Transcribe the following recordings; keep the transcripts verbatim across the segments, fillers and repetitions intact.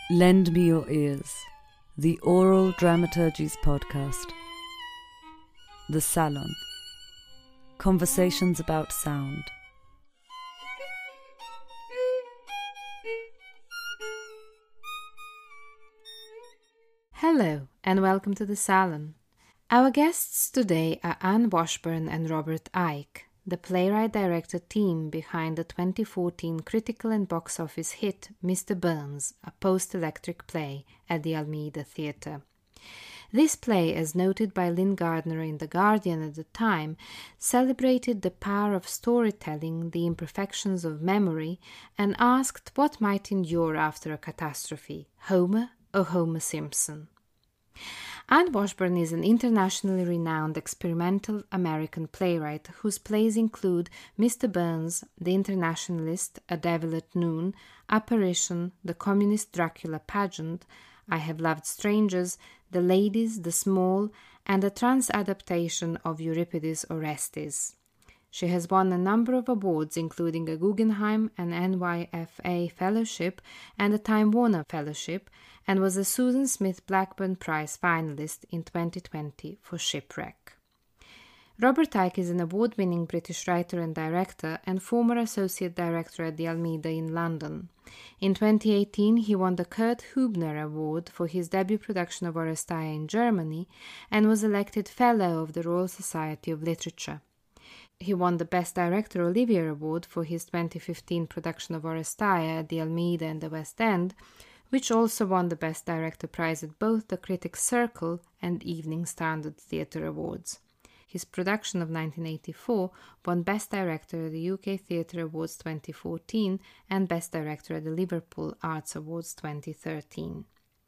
Lend me your ears. The Oral Dramaturgies Podcast. The Salon. Conversations about sound. Hello and welcome to The Salon. Our guests today are Anne Washburn and Robert Icke, the playwright-director team behind the twenty fourteen critical and box office hit Mister Burns, a post-electric play at the Almeida Theatre. This play, as noted by Lynn Gardner in The Guardian at the time, celebrated the power of storytelling, the imperfections of memory, and asked what might endure after a catastrophe, Homer or Homer Simpson. Anne Washburn is an internationally renowned experimental American playwright whose plays include Mister Burns, The Internationalist, A Devil at Noon, Apparition, The Communist Dracula Pageant, I Have Loved Strangers, The Ladies, The Small, and a trans adaptation of Euripides' Orestes. She has won a number of awards, including a Guggenheim, an N Y F A Fellowship, and a Time Warner Fellowship, and was a Susan Smith Blackburn Prize finalist in twenty twenty for Shipwreck. Robert Icke is an award-winning British writer and director and former associate director at the Almeida in London. In twenty eighteen, he won the Kurt Hubner Award for his debut production of Oresteia in Germany and was elected Fellow of the Royal Society of Literature. He won the Best Director Olivier Award for his twenty fifteen production of Oresteia at the Almeida and the West End, which also won the Best Director prize at both the Critics' Circle and Evening Standard Theatre Awards. His production of nineteen eighty-four won Best Director at the U K Theatre Awards twenty fourteen and Best Director at the Liverpool Arts Awards twenty thirteen.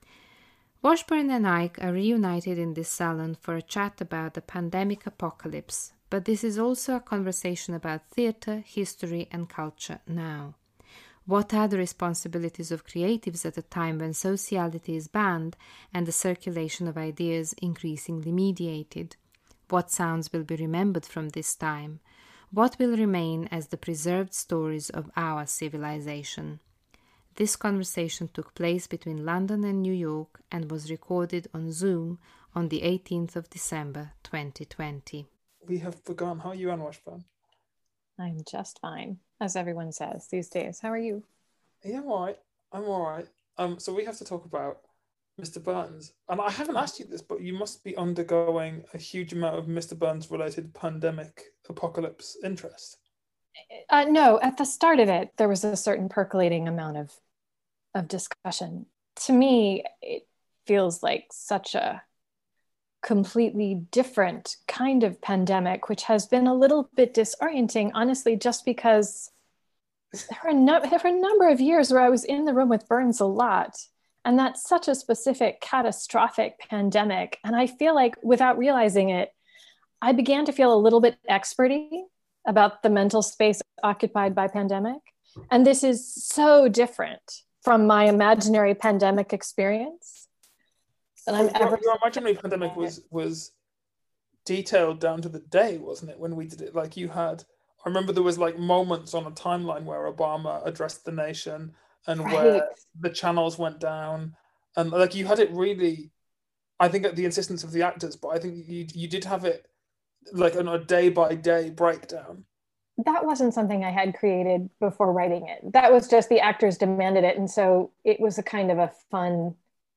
Washburn and Icke are reunited in this salon for a chat about the pandemic apocalypse, but this is also a conversation about theatre, history and culture now. What are the responsibilities of creatives at a time when sociality is banned and the circulation of ideas increasingly mediated? What sounds will be remembered from this time? What will remain as the preserved stories of our civilization? This conversation took place between London and New York and was recorded on Zoom on the eighteenth of December twenty twenty. We have begun. How are you, Anne Washburn? I'm just fine, as everyone says these days. How are you? Yeah, I'm all right. I'm all right. Um, so we have to talk about Mister Burns. And I haven't asked you this, but you must be undergoing a huge amount of Mister Burns-related pandemic apocalypse interest. Uh, no, at the start of it, there was a certain percolating amount of, of discussion. To me, it feels like such a completely different kind of pandemic, which has been a little bit disorienting, honestly, just because there were, no, there were a number of years where I was in the room with Burns a lot. And that's such a specific catastrophic pandemic. And I feel like without realizing it, I began to feel a little bit experty about the mental space occupied by pandemic. And this is so different from my imaginary pandemic experience. And I'm your, ever your imaginary pandemic was was detailed down to the day, wasn't it? When we did it, like you had, I remember there was like moments on a timeline where Obama addressed the nation and right. where the channels went down, and like you had it really, I think at the insistence of the actors, but I think you you did have it like on a day by day breakdown. That wasn't something I had created before writing it. That was just the actors demanded it, and so it was a kind of a fun.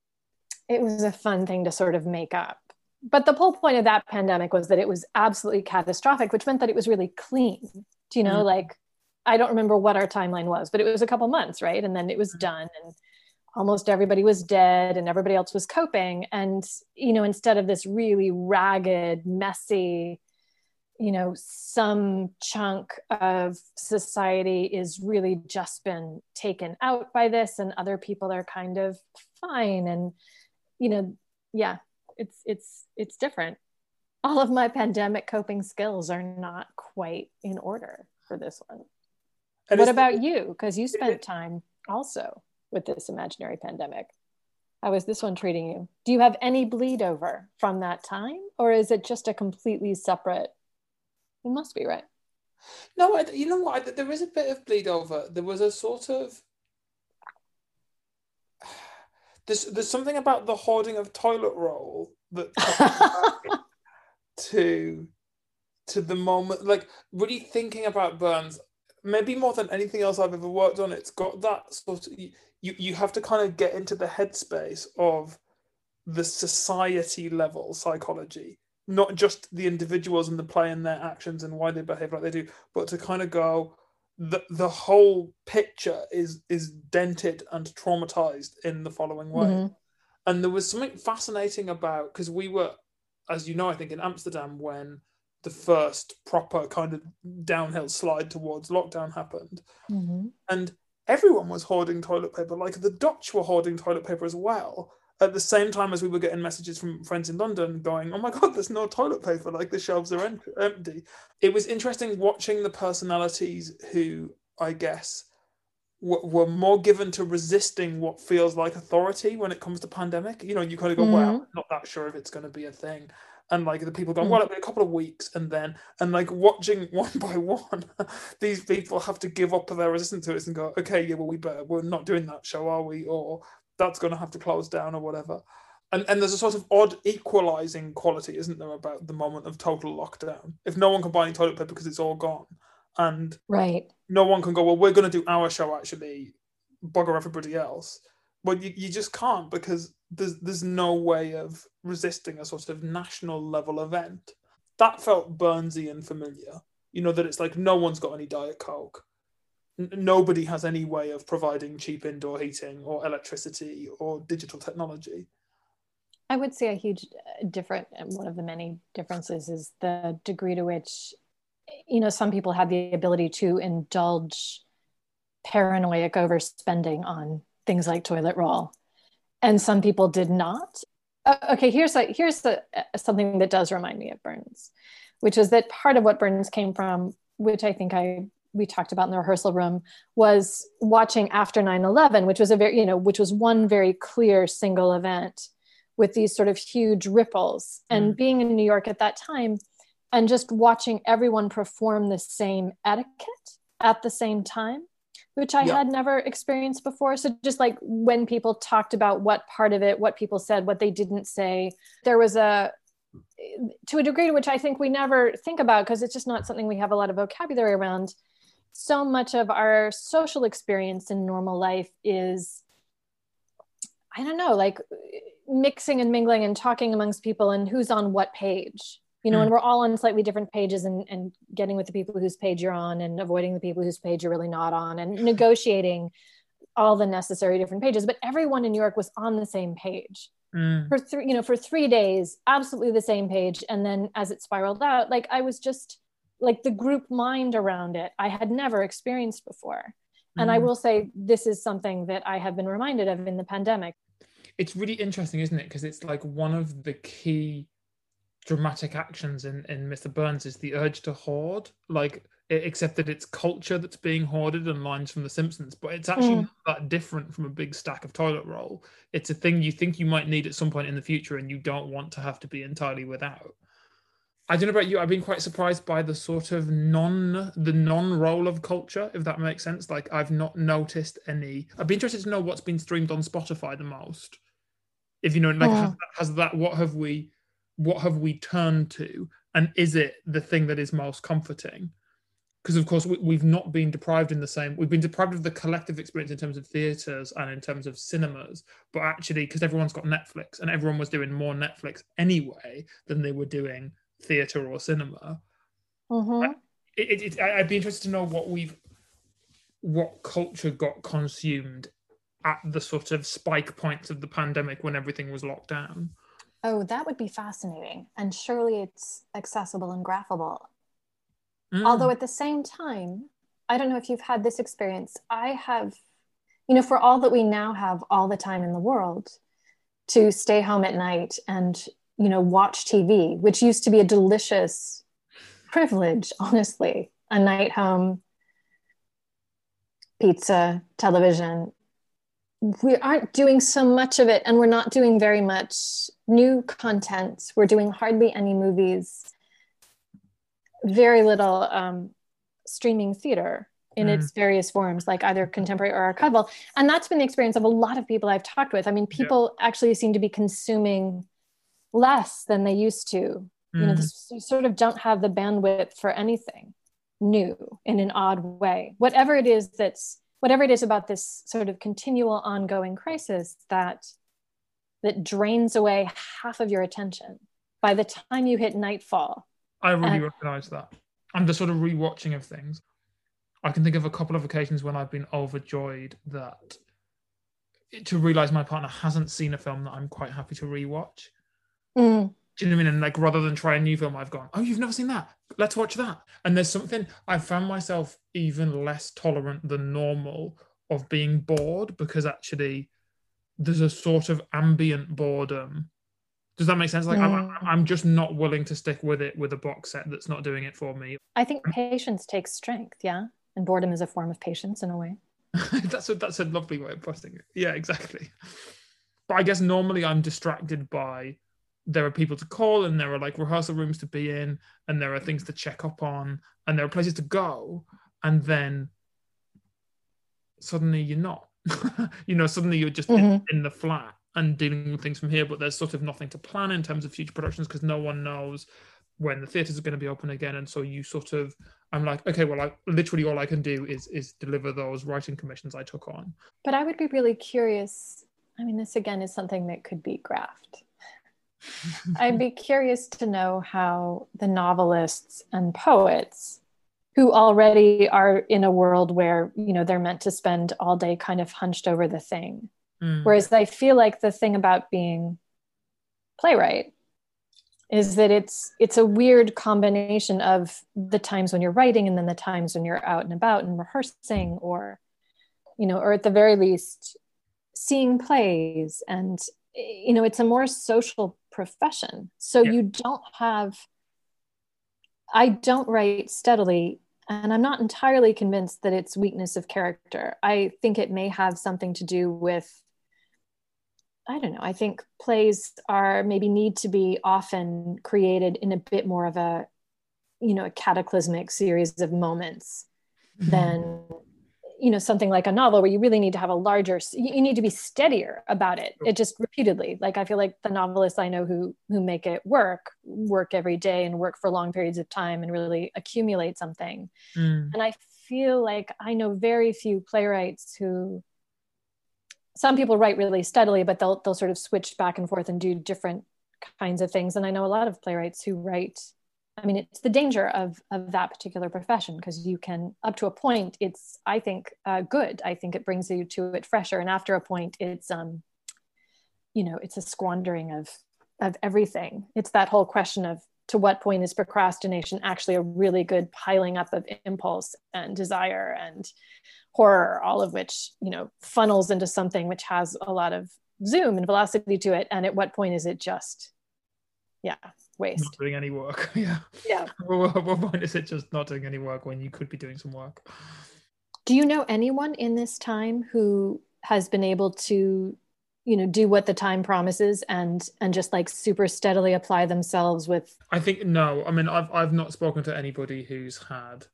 It was a fun thing to sort of make up. But the whole point of that pandemic was that it was absolutely catastrophic, which meant that it was really clean. Do you know, mm-hmm. like, I don't remember what our timeline was, but it was a couple months, right? And then it was done and almost everybody was dead and everybody else was coping. And, you know, instead of this really ragged, messy, you know, some chunk of society is really just been taken out by this and other people are kind of fine. And, you know, yeah, it's, it's, it's different. All of my pandemic coping skills are not quite in order for this one. And what about you? Because you spent time also with this imaginary pandemic. How is this one treating you? Do you have any bleed over from that time? Or is it just a completely separate? It must be, right? No, I, you know what? I, there is a bit of bleed over. There was a sort of there's there's something about the hoarding of toilet roll that to to the moment, like really thinking about Burns, maybe more than anything else I've ever worked on. It's got that sort of, you you have to kind of get into the headspace of the society level psychology, not just the individuals and the play and their actions and why they behave like they do, but to kind of go, the the whole picture is is dented and traumatized in the following way. Mm-hmm. And there was something fascinating about, because we were, as you know, I think in Amsterdam when the first proper kind of downhill slide towards lockdown happened. Mm-hmm. And everyone was hoarding toilet paper. Like the Dutch were hoarding toilet paper as well, at the same time as we were getting messages from friends in London going, oh my God, there's no toilet paper, like the shelves are em- empty. It was interesting watching the personalities who, I guess, w- were more given to resisting what feels like authority when it comes to pandemic. You know, you kind of go, mm-hmm. well, I'm not that sure if it's going to be a thing. And like the people going, well, it'll be a couple of weeks, and then, and like watching one by one, these people have to give up their resistance to it and go, okay, yeah, well, we better, we're not doing that show, are we? Or that's going to have to close down or whatever. And and there's a sort of odd equalizing quality, isn't there, about the moment of total lockdown? If no one can buy any toilet paper because it's all gone, and right, no one can go, well, we're going to do our show actually, bugger everybody else. But you, you just can't, because there's there's no way of resisting a sort of national level event. That felt Burnsy and familiar. You know, that it's like no one's got any Diet Coke. N- nobody has any way of providing cheap indoor heating or electricity or digital technology. I would say a huge different, one of the many differences is the degree to which, you know, some people had the ability to indulge paranoid overspending on things like toilet roll, and some people did not. Uh, okay, here's like here's the, uh, something that does remind me of Burns, which is that part of what Burns came from, which I think I we talked about in the rehearsal room, was watching after nine eleven, which was a very, you know, which was one very clear single event with these sort of huge ripples, and mm. being in New York at that time, and just watching everyone perform the same etiquette at the same time, which I yep. had never experienced before. So just like when people talked about what part of it, what people said, what they didn't say, there was a, to a degree to which I think we never think about, because it's just not something we have a lot of vocabulary around. So much of our social experience in normal life is, I don't know, like mixing and mingling and talking amongst people and who's on what page. You know, mm. and we're all on slightly different pages, and, and getting with the people whose page you're on and avoiding the people whose page you're really not on, and negotiating all the necessary different pages. But everyone in New York was on the same page mm. for three, you know, for three days, absolutely the same page. And then as it spiraled out, like I was just like the group mind around it, I had never experienced before. Mm. And I will say this is something that I have been reminded of in the pandemic. It's really interesting, isn't it? Because it's like one of the key dramatic actions in, in Mister Burns is the urge to hoard, like, except that it's culture that's being hoarded and lines from The Simpsons, but it's actually mm. not that different from a big stack of toilet roll. It's a thing you think you might need at some point in the future, and you don't want to have to be entirely without. I don't know about you, I've been quite surprised by the sort of non, the non-roll of culture, if that makes sense. Like, I've not noticed any. I'd be interested to know what's been streamed on Spotify the most. If you know, like, mm. has, that, has that, what have we, what have we turned to, and is it the thing that is most comforting? Because of course we, we've not been deprived in the same, we've been deprived of the collective experience in terms of theatres and in terms of cinemas, but actually because everyone's got Netflix, and everyone was doing more Netflix anyway than they were doing theatre or cinema. Mm-hmm. It, it, it, I'd be interested to know what we've, what culture got consumed at the sort of spike points of the pandemic when everything was locked down. Oh, that would be fascinating. And surely it's accessible and graphable. Mm. Although at the same time, I don't know if you've had this experience. I have, you know, for all that we now have all the time in the world to stay home at night and, you know, watch T V, which used to be a delicious privilege, honestly. A night home, pizza, television. We aren't doing so much of it, and we're not doing very much new content. We're doing hardly any movies, very little um, streaming theater. in Mm. its various forms, like either contemporary or archival. And that's been the experience of a lot of people I've talked with. I mean, people yeah. actually seem to be consuming less than they used to. Mm. You know, this sort of don't have the bandwidth for anything new in an odd way. Whatever it is that's, whatever it is about this sort of continual ongoing crisis that that drains away half of your attention by the time you hit nightfall. I really and, recognize that. I'm just sort of rewatching of things. I can think of a couple of occasions when I've been overjoyed that to realize my partner hasn't seen a film that I'm quite happy to rewatch. Mm. Do you know what I mean? And like, rather than try a new film, I've gone, oh, you've never seen that? Let's watch that. And there's something, I found myself even less tolerant than normal of being bored, because actually there's a sort of ambient boredom. Does that make sense? Like, mm. I'm, I'm just not willing to stick with it with a box set that's not doing it for me. I think patience takes strength, yeah? And boredom is a form of patience in a way. that's a that's a lovely way of putting it. Yeah, exactly. But I guess normally I'm distracted by, there are people to call, and there are like rehearsal rooms to be in, and there are things to check up on, and there are places to go, and then suddenly you're not. You know, suddenly you're just mm-hmm. in, in the flat and dealing with things from here, but there's sort of nothing to plan in terms of future productions because no one knows when the theatres are going to be open again. And so you sort of, I'm like, okay, well, I, literally all I can do is is deliver those writing commissions I took on. But I would be really curious. I mean, this again is something that could be graphed. I'd be curious to know how the novelists and poets who already are in a world where, you know, they're meant to spend all day kind of hunched over the thing. Mm. Whereas I feel like the thing about being playwright is that it's it's a weird combination of the times when you're writing and then the times when you're out and about and rehearsing, or, you know, or at the very least seeing plays. And, you know, it's a more social profession. So yeah. you don't have, I don't write steadily, and I'm not entirely convinced that it's weakness of character. I think it may have something to do with, I don't know, I think plays are maybe need to be often created in a bit more of a, you know, a cataclysmic series of moments mm-hmm. than, you know, something like a novel where you really need to have a larger, you need to be steadier about it. It just repeatedly, like, I feel like the novelists I know who, who make it work, work every day and work for long periods of time and really accumulate something. Mm. And I feel like I know very few playwrights who, some people write really steadily, but they'll, they'll sort of switch back and forth and do different kinds of things. And I know a lot of playwrights who write, I mean, it's the danger of, of that particular profession, because you can, up to a point, it's, I think, uh, good. I think it brings you to it fresher. And after a point, it's, um, you know, it's a squandering of, of everything. It's that whole question of, to what point is procrastination actually a really good piling up of impulse and desire and horror, all of which, you know, funnels into something which has a lot of zoom and velocity to it. And at what point is it just, yeah, waste? Not doing any work. Yeah. Yeah. What, what point is it just not doing any work when you could be doing some work? Do you know anyone in this time who has been able to, you know, do what the time promises and and just like super steadily apply themselves with? I think no. I mean, I've I've not spoken to anybody who's had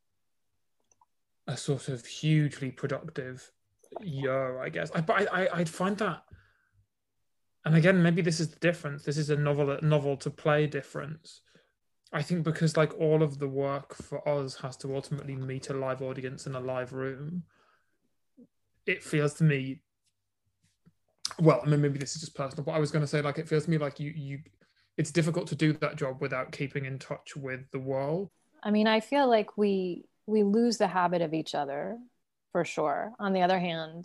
a sort of hugely productive year, I guess. I but I I'd find that. And again, maybe this is the difference. This is a novel, novel to play difference. I think because like all of the work for us has to ultimately meet a live audience in a live room. It feels to me, well, I mean, maybe this is just personal, but I was going to say, like, it feels to me like you, you, it's difficult to do that job without keeping in touch with the world. I mean, I feel like we, we lose the habit of each other for sure. On the other hand,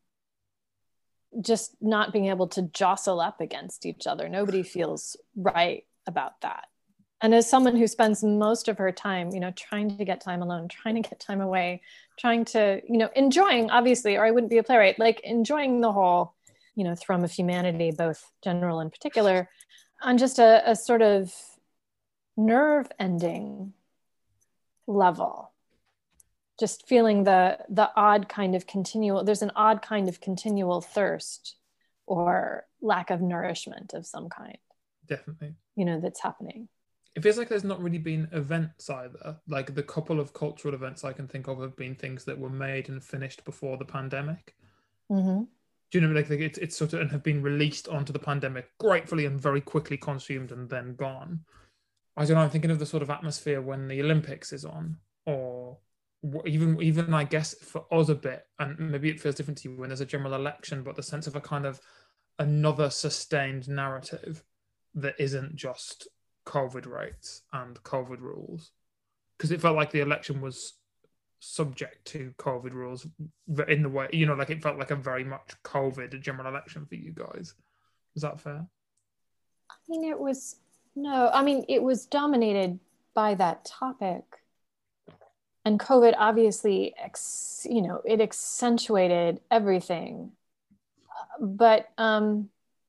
just not being able to jostle up against each other. Nobody feels right about that. And as someone who spends most of her time, you know, trying to get time alone, trying to get time away, trying to, you know, enjoying, obviously, or I wouldn't be a playwright, like enjoying the whole, you know, thrum of humanity, both general and particular, on just a, a sort of nerve ending level. Just feeling the the odd kind of continual, there's an odd kind of continual thirst or lack of nourishment of some kind. Definitely. You know, that's happening. it feels like there's not really been events either. Like the couple of cultural events I can think of have been things that were made and finished before the pandemic. Mm-hmm. Do you know, like, like it's, it's sort of, and have been released onto the pandemic gratefully and very quickly consumed and then gone. I don't know, I'm thinking of the sort of atmosphere when the Olympics is on, or even, even I guess for us a bit, and maybe it feels different to you when there's a general election, but the sense of a kind of another sustained narrative that isn't just COVID rates and COVID rules. Because it felt like the election was subject to COVID rules in the way, you know, like it felt like a very much COVID general election for you guys. Is that fair? I mean, it was, no, I mean, it was dominated by that topic. And COVID obviously, ex, you know, it accentuated everything. But um,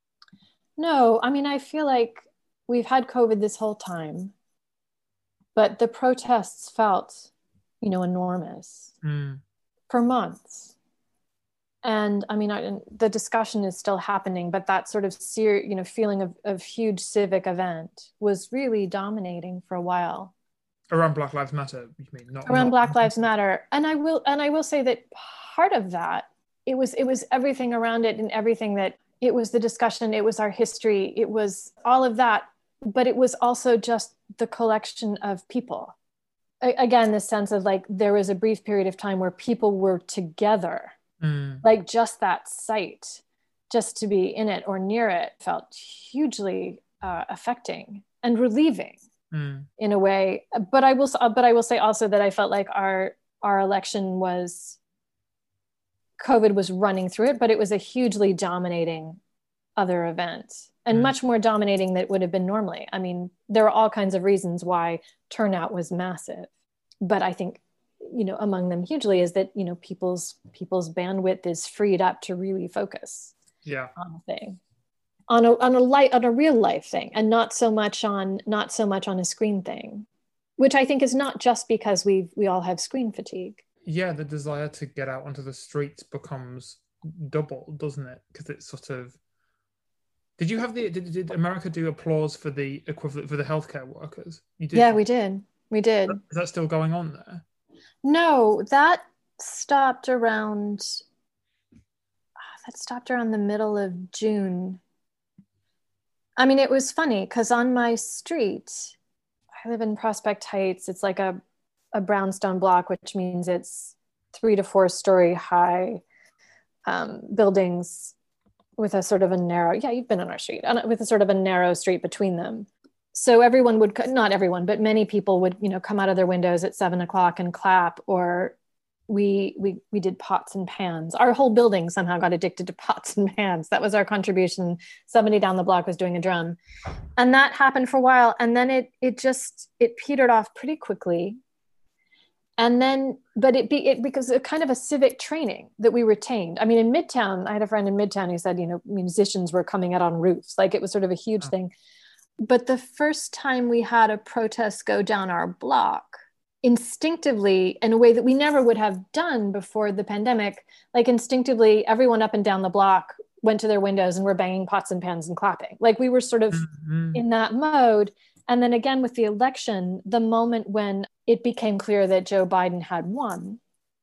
no, I mean, I feel like we've had COVID this whole time, but the protests felt, you know, enormous mm. for months. And I mean, I, the discussion is still happening, but that sort of ser- you know, feeling of, of huge civic event was really dominating for a while. Around Black Lives Matter, you mean? Not around not- Black Lives Matter. And I will, and I will say that part of that, it was, it was everything around it and everything that, it was the discussion, it was our history, it was all of that, but it was also just the collection of people. A- again, this sense of like, there was a brief period of time where people were together, mm. like just that sight, just to be in it or near it felt hugely uh, affecting and relieving mm. in a way. But I will, but I will say also that I felt like our, our election was, COVID was running through it, but it was a hugely dominating other event and mm. much more dominating than it would have been normally. I mean, there are all kinds of reasons why turnout was massive, but I think, you know, among them hugely is that, you know, people's, people's bandwidth is freed up to really focus yeah. on a thing, on a, on a light, on a real life thing, and not so much on, not so much on a screen thing, which I think is not just because we we all have screen fatigue. Yeah, the desire to get out onto the streets becomes double, doesn't it? Because it's sort of. Did you have the? Did, did America do applause for the equivalent for the healthcare workers? You did. Yeah, we did. We did. Is that still going on there? No, that stopped around. That stopped around the middle of June. I mean, it was funny because on my street, I live in Prospect Heights. It's like a a brownstone block, which means it's three to four story high um, buildings with a sort of a narrow, yeah, you've been on our street, with a sort of a narrow street between them. So everyone would, not everyone, but many people would, you know, come out of their windows at seven o'clock and clap, or we, we, we did pots and pans. Our whole building somehow got addicted to pots and pans. That was our contribution. Somebody down the block was doing a drum, and that happened for a while. And then it, it just, it petered off pretty quickly. And then, but it be it because of kind of a civic training that we retained. I mean, in Midtown, I had a friend in Midtown who said, you know, musicians were coming out on roofs. Like it was sort of a huge oh. thing. But the first time we had a protest go down our block, instinctively, in a way that we never would have done before the pandemic, like instinctively, everyone up and down the block went to their windows and were banging pots and pans and clapping. Like we were sort of mm-hmm. in that mode. And then again, with the election, the moment when it became clear that Joe Biden had won,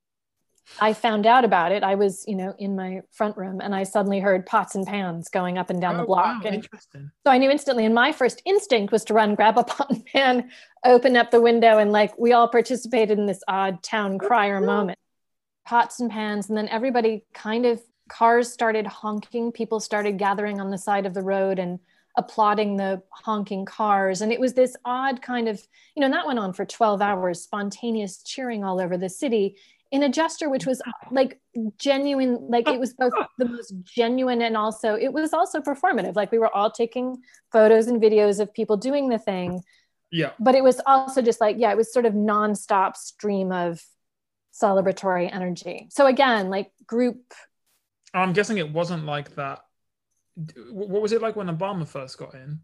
I found out about it. I was, you know, in my front room and I suddenly heard pots and pans going up and down oh, the block. Wow, and interesting. So I knew instantly. And my first instinct was to run, grab a pot and pan, open up the window. And like, we all participated in this odd town crier moment, pots and pans. And then everybody kind of, cars started honking. People started gathering on the side of the road and applauding the honking cars. And it was this odd kind of, you know, and that went on for twelve hours, spontaneous cheering all over the city in a gesture which was like genuine, like it was both the most genuine and also, it was also performative. Like we were all taking photos and videos of people doing the thing. Yeah. But it was also just like, yeah, it was sort of nonstop stream of celebratory energy. So again, like group. I'm guessing it wasn't like that. What was it like when Obama first got in?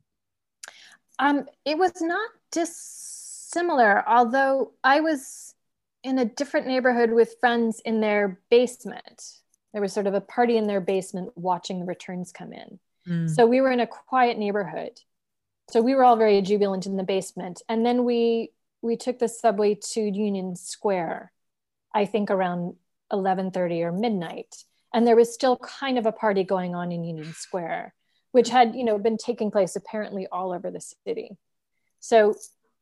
Um, it was not dissimilar, although I was in a different neighborhood with friends in their basement. There was sort of a party in their basement watching the returns come in. Mm. So we were in a quiet neighborhood. So we were all very jubilant in the basement. And then we we took the subway to Union Square, I think around eleven thirty or midnight. And there was still kind of a party going on in Union Square, which had, you know, been taking place apparently all over the city. So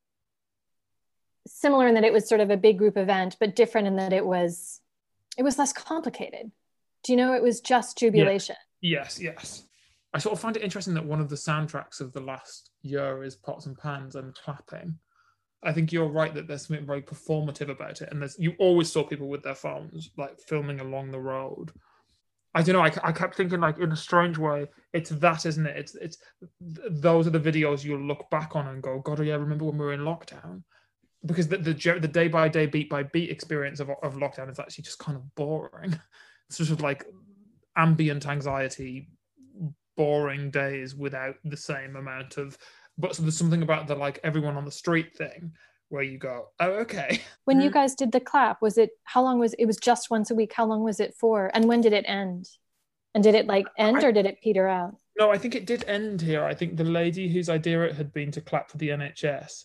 similar in that it was sort of a big group event, but different in that it was it was less complicated. Do you know, it was just jubilation. Yeah. Yes, yes. I sort of find it interesting that one of the soundtracks of the last year is pots and pans and clapping. I think you're right that there's something very performative about it, and there's you always saw people with their phones like filming along the road. I don't know. I, I kept thinking, like, in a strange way, it's that, isn't it? It's it's those are the videos you'll look back on and go, God, yeah, remember when we were in lockdown? Because the the, the day by day, beat by beat experience of of lockdown is actually just kind of boring. It's sort of like ambient anxiety, boring days without the same amount of. But so there's something about the like everyone on the street thing where you go, oh, okay. When you guys did the clap, was it, how long was, it was just once a week. How long was it for? And when did it end? And did it like end I, or did it peter out? No, I think it did end here. I think the lady whose idea it had been to clap for the N H S,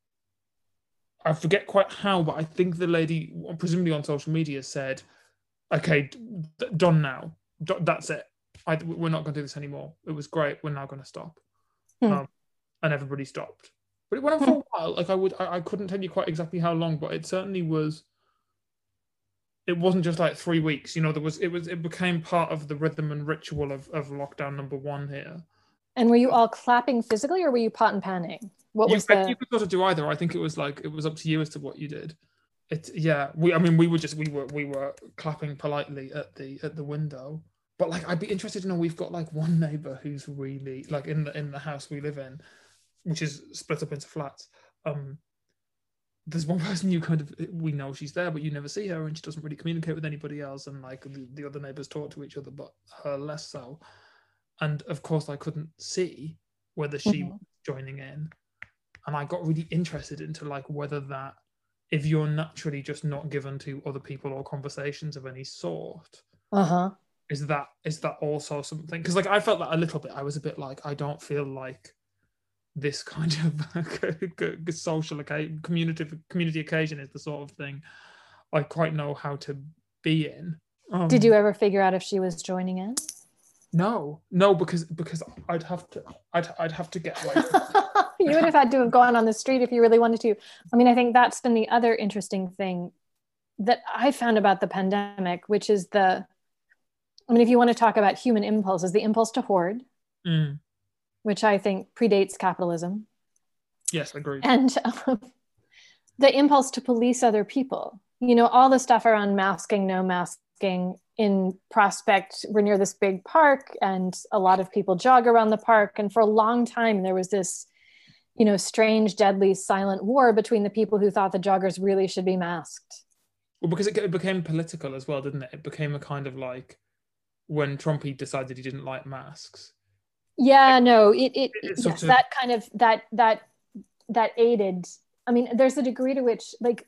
I forget quite how, but I think the lady, presumably on social media, said, okay, d- done now. D- that's it. I, we're not going to do this anymore. It was great. We're now going to stop. Hmm. Um, and everybody stopped. But it went on for a while. Like I would, I, I couldn't tell you quite exactly how long, but it certainly was. It wasn't just like three weeks. You know, there was. It was. It became part of the rhythm and ritual of, of lockdown number one here. And were you all clapping physically, or were you pot and panning? What you, was the? You could sort of do either. I think it was like it was up to you as to what you did. It yeah. We. I mean, we were just we were we were clapping politely at the at the window. But like, I'd be interested to know. We've got like one neighbor who's really like in the in the house we live in, which is split up into flats. Um, there's one person you kind of, we know she's there, but you never see her, and she doesn't really communicate with anybody else. And like the, the other neighbors talk to each other, but her less so. And of course, I couldn't see whether she mm-hmm. was joining in. And I got really interested into like whether that, if you're naturally just not given to other people or conversations of any sort, uh-huh. is that is that also something? Because like I felt that a little bit. I was a bit like, I don't feel like this kind of social occasion, community community occasion is the sort of thing I quite know how to be in. Um, Did you ever figure out if she was joining in? No, no, because because I'd have to, I'd I'd have to get like. You would have had to have gone on the street if you really wanted to. I mean, I think that's been the other interesting thing that I found about the pandemic, which is the, I mean, if you want to talk about human impulses, the impulse to hoard. Mm. Which I think predates capitalism. Yes, agreed. And um, the impulse to police other people. You know, all the stuff around masking, no masking. In Prospect, we're near this big park, and a lot of people jog around the park. And for a long time, there was this, you know, strange, deadly, silent war between the people who thought the joggers really should be masked. Well, because it, it became political as well, didn't it? It became a kind of like when Trumpy decided he didn't like masks. Yeah, no, it it yes, of... that kind of that that that aided. I mean, there's a degree to which like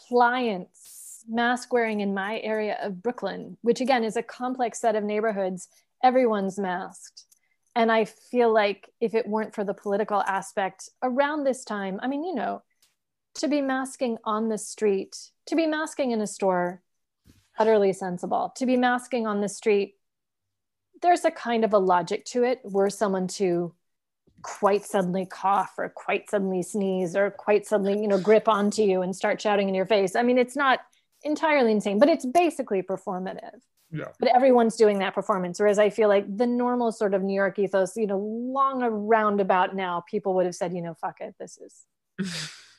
compliance, mask wearing in my area of Brooklyn, which again is a complex set of neighborhoods, everyone's masked. And I feel like if it weren't for the political aspect around this time, I mean, you know, to be masking on the street, to be masking in a store, utterly sensible. To be masking on the street, there's a kind of a logic to it. Were someone to quite suddenly cough or quite suddenly sneeze or quite suddenly, you know, grip onto you and start shouting in your face. I mean, it's not entirely insane, but it's basically performative. Yeah. But everyone's doing that performance. Whereas I feel like the normal sort of New York ethos, you know, long around about now, people would have said, you know, fuck it, this is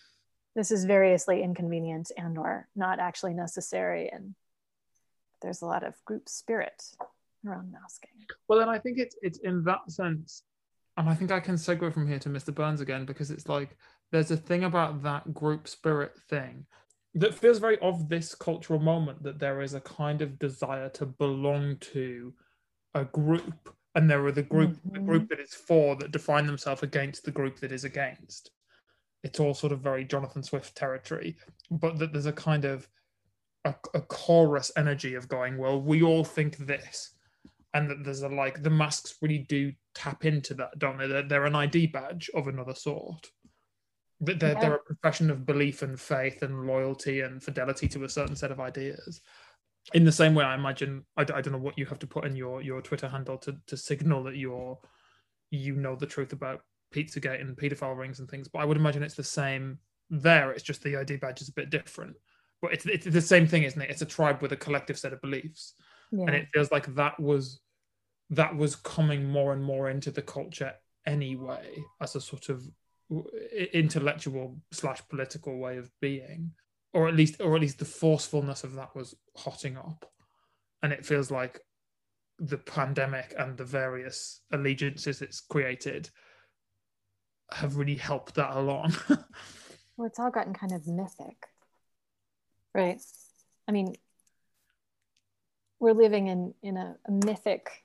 this is variously inconvenient and or not actually necessary. And there's a lot of group spirit around masking. Well, and I think it's it's in that sense, and I think I can segue from here to Mister Burns again, because it's like there's a thing about that group spirit thing that feels very of this cultural moment, that there is a kind of desire to belong to a group, and there are the group mm-hmm. the group that is for that define themselves against the group that is against. It's all sort of very Jonathan Swift territory, but that there's a kind of a, a chorus energy of going, well, we all think this, and that there's a like the masks really do tap into that, don't they? They're, they're an I D badge of another sort. They're, yeah. they're a profession of belief and faith and loyalty and fidelity to a certain set of ideas. In the same way, I imagine, I, I don't know what you have to put in your, your Twitter handle to, to signal that you're, you know the truth about Pizzagate and paedophile rings and things, but I would imagine it's the same there. It's just the I D badge is a bit different. But it's, it's the same thing, isn't it? It's a tribe with a collective set of beliefs. Yeah. And it feels like that was that was coming more and more into the culture anyway, as a sort of intellectual slash political way of being. Or at least or at least the forcefulness of that was hotting up. And it feels like the pandemic and the various allegiances it's created have really helped that along. Well, it's all gotten kind of mythic, right? I mean, we're living in in a, a mythic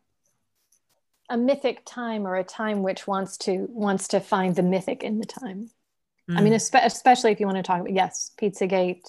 a mythic time, or a time which wants to wants to find the mythic in the time. Mm. I mean, espe- especially if you want to talk about, yes, Pizzagate.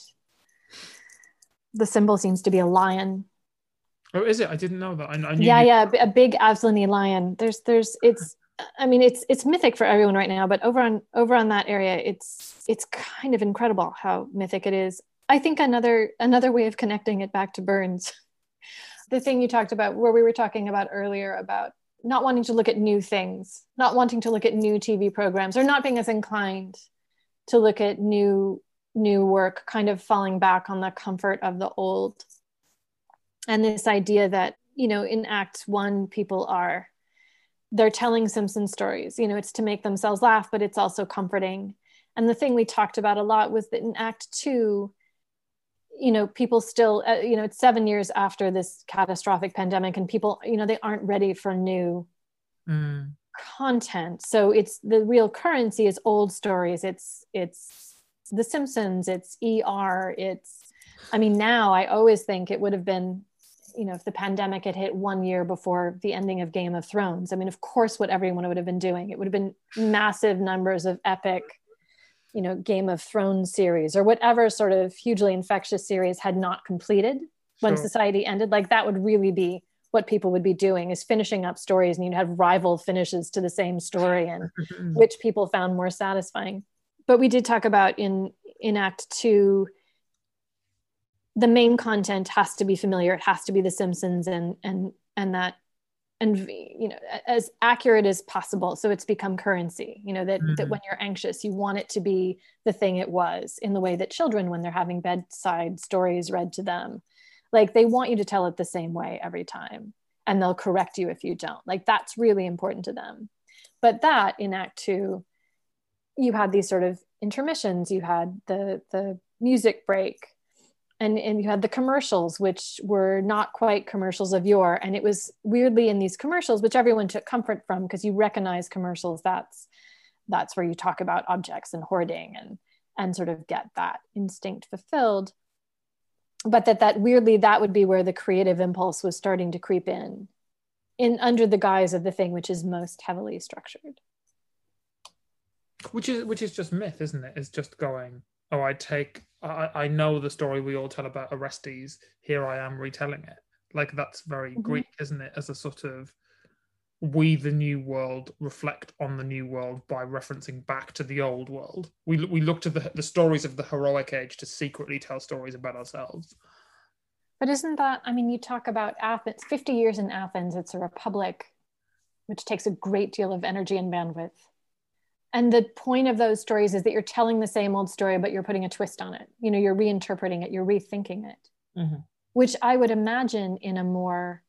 The symbol seems to be a lion. Oh, is it? I didn't know that. I, I knew yeah, you- yeah, a big Avslani lion. There's, there's, it's. I mean, it's it's mythic for everyone right now, but over on over on that area, it's it's kind of incredible how mythic it is. I think another another way of connecting it back to Burns, the thing you talked about, where we were talking about earlier about not wanting to look at new things, not wanting to look at new T V programs, or not being as inclined to look at new new work, kind of falling back on the comfort of the old. And this idea that, you know, in Act One, people are, they're telling Simpson stories, you know, it's to make themselves laugh, but it's also comforting. And the thing we talked about a lot was that in Act Two, you know, people still, uh, you know, it's seven years after this catastrophic pandemic, and people, you know, they aren't ready for new mm. content. So it's the real currency is old stories. It's, it's The Simpsons, it's E R, it's, I mean, now I always think it would have been, you know, if the pandemic had hit one year before the ending of Game of Thrones, I mean, of course, what everyone would have been doing, it would have been massive numbers of epic, you know, Game of Thrones series, or whatever sort of hugely infectious series had not completed when sure. society ended. Like, that would really be what people would be doing, is finishing up stories, and you'd have rival finishes to the same story, and which people found more satisfying. But we did talk about in, in Act Two, the main content has to be familiar. It has to be The Simpsons, and and and that, and you know, as accurate as possible. So it's become currency. You know, that mm-hmm. that when you're anxious, you want it to be the thing it was, in the way that children, when they're having bedside stories read to them, like they want you to tell it the same way every time, and they'll correct you if you don't. Like, that's really important to them. But that in Act Two, you had these sort of intermissions. You had the the music break. And, and you had the commercials, which were not quite commercials of yore. And it was weirdly in these commercials, which everyone took comfort from, because you recognize commercials. That's that's where you talk about objects and hoarding, and and sort of get that instinct fulfilled. But that that weirdly, that would be where the creative impulse was starting to creep in, in under the guise of the thing which is most heavily structured. Which is which is just myth, isn't it? It's just going, oh, I take, I, I know the story we all tell about Orestes, here I am retelling it. Like, that's very mm-hmm. Greek, isn't it? As a sort of, we, the new world, reflect on the new world by referencing back to the old world. We we look to the, the stories of the heroic age to secretly tell stories about ourselves. But isn't that, I mean, you talk about Athens, fifty years in Athens, it's a republic, which takes a great deal of energy and bandwidth. And the point of those stories is that you're telling the same old story, but you're putting a twist on it. You know, you're reinterpreting it, you're rethinking it, mm-hmm. which I would imagine in a more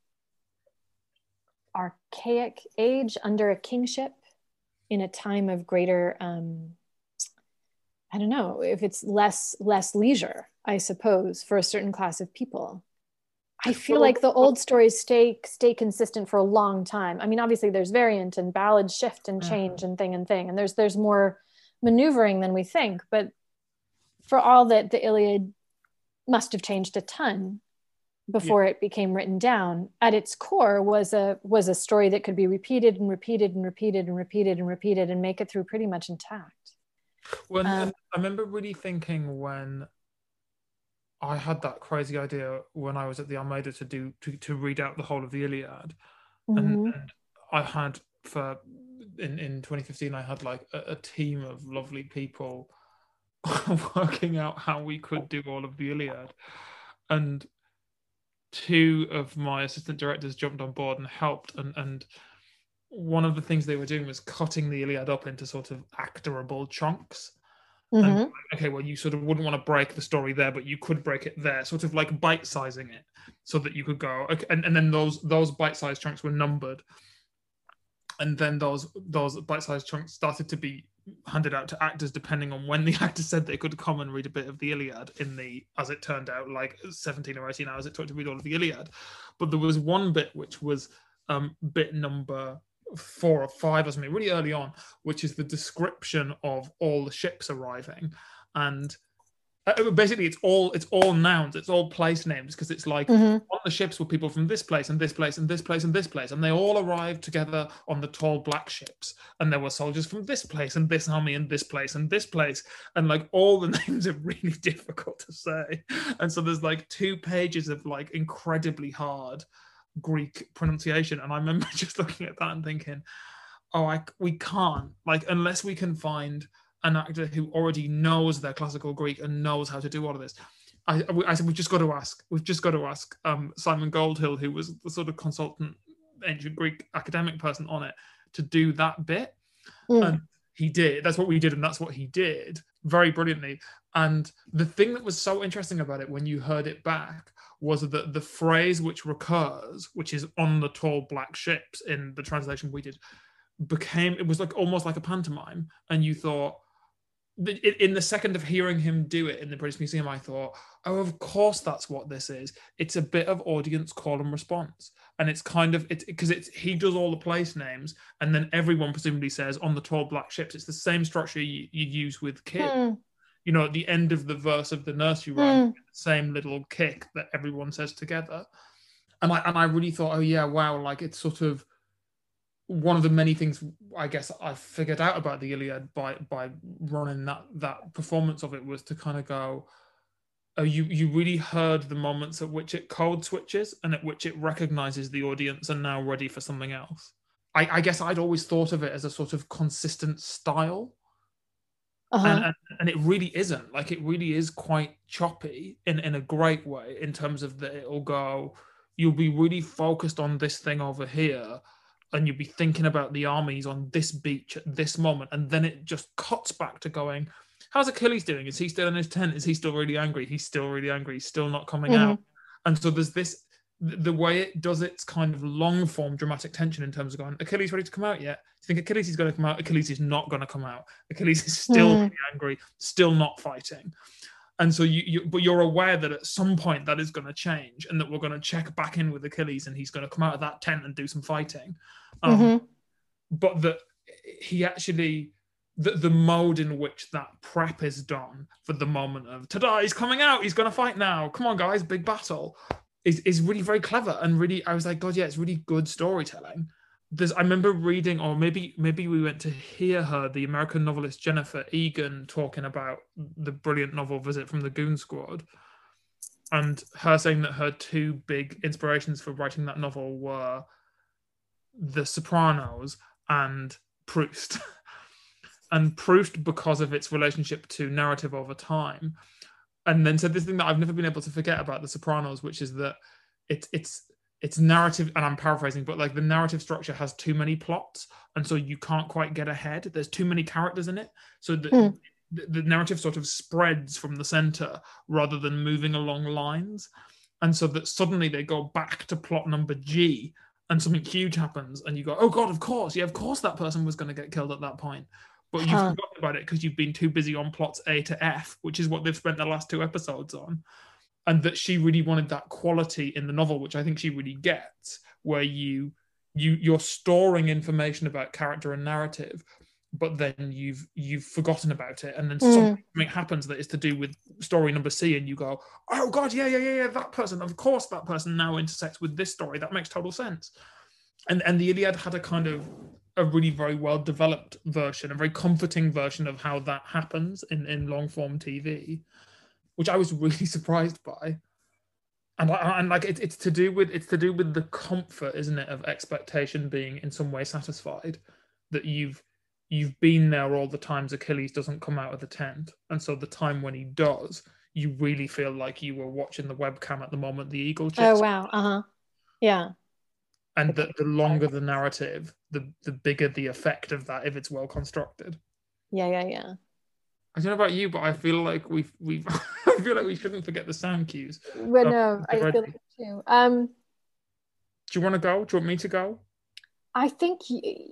archaic age under a kingship, in a time of greater, um, I don't know, if it's less less leisure, I suppose, for a certain class of people. I feel like the old stories stay stay consistent for a long time. I mean, obviously there's variant and ballads shift and change mm-hmm. and thing and thing. And there's there's more maneuvering than we think. But for all that, the Iliad must have changed a ton before yeah. it became written down. At its core was a was a story that could be repeated and repeated and repeated and repeated and repeated and make it through pretty much intact. Well, um, I remember really thinking when I had that crazy idea when I was at the Almeida to do to, to read out the whole of the Iliad, Mm-hmm. and, and I had for in in twenty fifteen I had like a, a team of lovely people working out how we could do all of the Iliad, and two of my assistant directors jumped on board and helped, and and one of the things they were doing was cutting the Iliad up into sort of actorable chunks. Mm-hmm. And okay, well, you sort of wouldn't want to break the story there, but you could break it there, sort of like bite-sizing it, so that you could go, okay, and, and then those those bite-sized chunks were numbered, and then those those bite-sized chunks started to be handed out to actors depending on when the actor said they could come and read a bit of the Iliad in the, as it turned out, like seventeen or eighteen hours it took to read all of the Iliad. But there was one bit which was um, bit number four or five or something really early on, which is the description of all the ships arriving, and uh, basically it's all it's all nouns, it's all place names, because it's like Mm-hmm. on the ships were people from this place and this place and this place and this place, and they all arrived together on the tall black ships, and there were soldiers from this place and this army and this place and this place, and like all the names are really difficult to say, and so there's like two pages of like incredibly hard Greek pronunciation, and I remember just looking at that and thinking, oh, I we can't, like, unless we can find an actor who already knows their classical Greek and knows how to do all of this. I, I said we've just got to ask, we've just got to ask um, Simon Goldhill, who was the sort of consultant ancient Greek academic person on it, to do that bit, Mm. and he did. That's what we did, and that's what he did very brilliantly. And the thing that was so interesting about it when you heard it back was that the phrase which recurs, which is on the tall black ships in the translation we did, became, it was like almost like a pantomime. And you thought, in the second of hearing him do it in the British Museum, I thought, oh, of course that's what this is. It's a bit of audience call and response. And it's kind of, it's because it's he does all the place names, and then everyone presumably says on the tall black ships. It's the same structure you, you use with kids. Mm. You know, at the end of the verse of the nursery rhyme, Mm. the same little kick that everyone says together. And I and I really thought, oh yeah, wow, like it's sort of one of the many things I guess I figured out about the Iliad by by running that that performance of it, was to kind of go, oh, you you really heard the moments at which it code switches and at which it recognizes the audience and now ready for something else. I, I guess I'd always thought of it as a sort of consistent style. Uh-huh. And, and, and it really isn't. Like, it really is quite choppy in, in a great way, in terms of that it'll go, you'll be really focused on this thing over here, and you'll be thinking about the armies on this beach at this moment, and then it just cuts back to going, how's Achilles doing? Is he still in his tent? Is he still really angry? He's still really angry. He's still not coming Mhm. out. And so there's this, the way it does its kind of long form dramatic tension in terms of going, Achilles ready to come out yet? Do you think Achilles is going to come out? Achilles is not going to come out. Achilles is still Mhm. really angry, still not fighting. And so you, you, but you're aware that at some point that is going to change, and that we're going to check back in with Achilles, and he's going to come out of that tent and do some fighting. Um, Mhm. But that he actually, the, the mode in which that prep is done for the moment of, ta-da, he's coming out, he's going to fight now, come on guys, big battle, is, is really very clever. And really, I was like, God, yeah, it's really good storytelling. There's, I remember reading, or maybe maybe we went to hear her, the American novelist Jennifer Egan, talking about the brilliant novel Visit from the Goon Squad, and her saying that her two big inspirations for writing that novel were The Sopranos and Proust. And Proust because of its relationship to narrative over time. And then said this thing that I've never been able to forget about The Sopranos, which is that it's it's it's narrative, and I'm paraphrasing, but like the narrative structure has too many plots, and so you can't quite get ahead. There's too many characters in it, so the, Mm. the, the narrative sort of spreads from the center rather than moving along lines, and so that suddenly they go back to plot number G, and something huge happens, and you go, oh God, of course, yeah, of course that person was going to get killed at that point. But you've Huh. forgotten about it because you've been too busy on plots A to F, which is what they've spent the last two episodes on. And that she really wanted that quality in the novel, which I think she really gets, where you you you're storing information about character and narrative, but then you've you've forgotten about it, and then Mm. something happens that is to do with story number C, and you go, oh God, yeah, yeah, yeah, yeah, that person, of course, that person now intersects with this story. That makes total sense. And and the Iliad had a kind of a really very well developed version, a very comforting version of how that happens in in long form T V, which I was really surprised by. And, I, and like it, it's to do with it's to do with the comfort, isn't it, of expectation being in some way satisfied, that you've you've been there all the times Achilles doesn't come out of the tent, and so the time when he does, you really feel like you were watching the webcam at the moment the eagle chips. Oh wow, uh huh, yeah. And the, the longer the narrative, the the bigger the effect of that if it's well constructed. Yeah, yeah, yeah. I don't know about you, but I feel like we've we've I feel like we shouldn't forget the sound cues. Well, um, no, I feel like too. Um, do you want to go? Do you want me to go? I think. Y-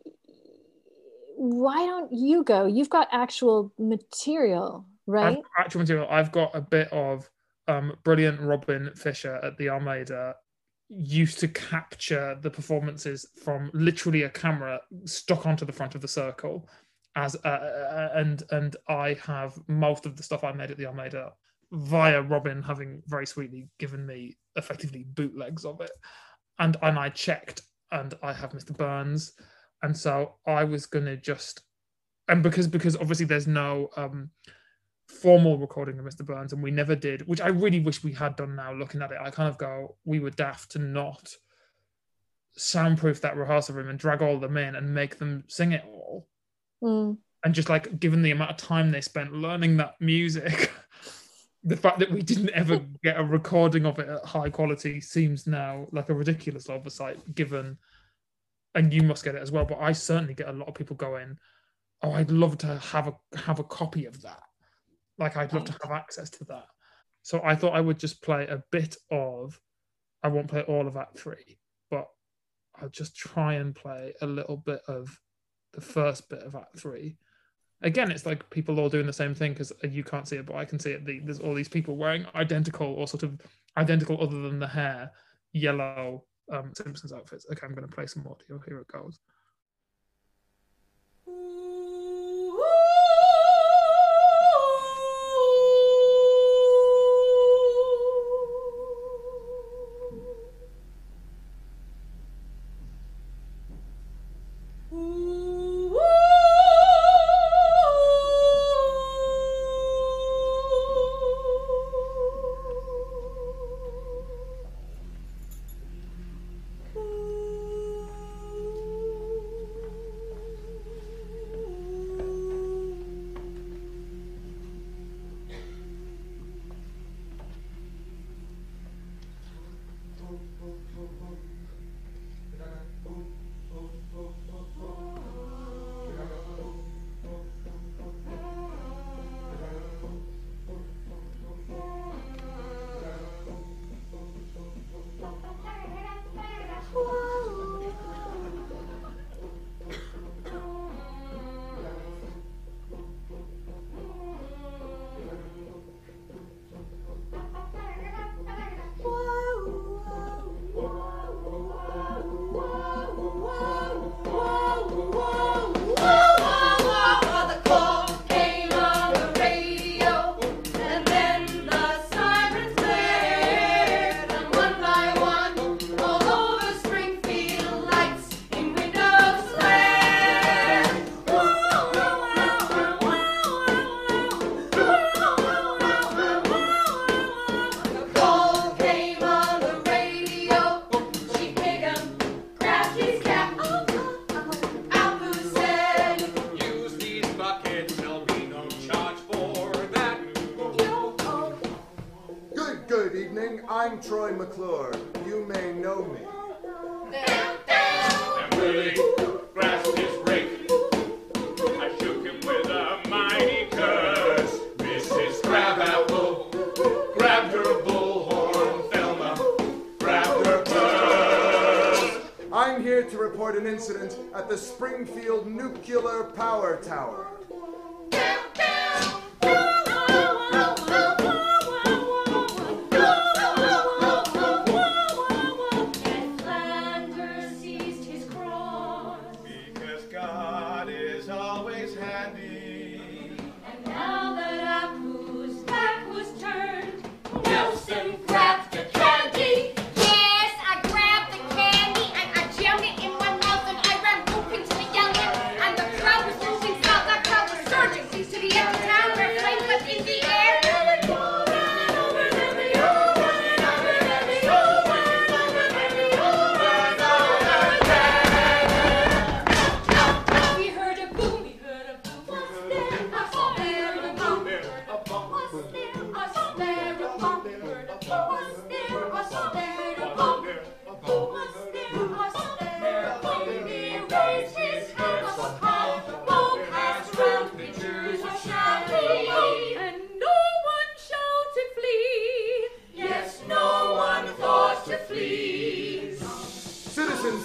why don't you go? You've got actual material, right? I've, actual material. I've got a bit of um, brilliant Robin Fisher at the Almeida used to capture the performances from literally a camera stuck onto the front of the circle. As uh, and and I have most of the stuff I made at the Almeida via Robin having very sweetly given me effectively bootlegs of it, and and I checked and I have Mister Burns, and so I was gonna just and because because obviously there's no um, formal recording of Mister Burns, and we never did, which I really wish we had done. Now looking at it, I kind of go, we were daft to not soundproof that rehearsal room and drag all of them in and make them sing it all. Mm. And just like, given the amount of time they spent learning that music, the fact that we didn't ever get a recording of it at high quality seems now like a ridiculous oversight, given, and you must get it as well, but I certainly get a lot of people going, oh, I'd love to have a have a copy of that. Like, I'd love to have access to that. So I thought I would just play a bit of, I won't play all of Act Three, but I'll just try and play a little bit of the first bit of Act Three. Again, it's like people all doing the same thing, because you can't see it, but I can see it. The, there's all these people wearing identical, or sort of identical other than the hair, yellow um, Simpsons outfits. Okay, I'm going to play some audio. Here it goes. I'm Troy McClure. You may know me. And Willie grasped his rake. I shook him with a mighty curse. Missus Crabapple grabbed her bullhorn. Thelma grabbed her purse. I'm here to report an incident at the Springfield Nuclear Power Tower. And the crowd was losing, so the crowd was